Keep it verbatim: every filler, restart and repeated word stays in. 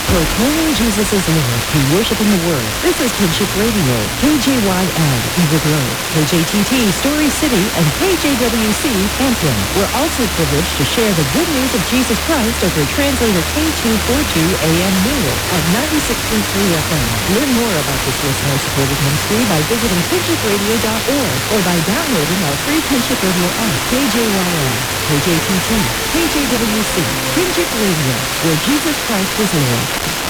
Proclaiming Jesus is Lord through worship in the Word. This is Kinship Radio, K J Y L, Eagle Grove, K J T T, Story City, and K J W C, Hampton. We're also privileged to share the good news of Jesus Christ over translator K two forty-two A M Millwood at ninety-six point three F M. Learn more about this listener-supported ministry by visiting kinship radio dot org or by downloading our free Kinship Radio app, K J Y L, K J T T, K J W C, Kinship Radio, where Jesus Christ is Lord.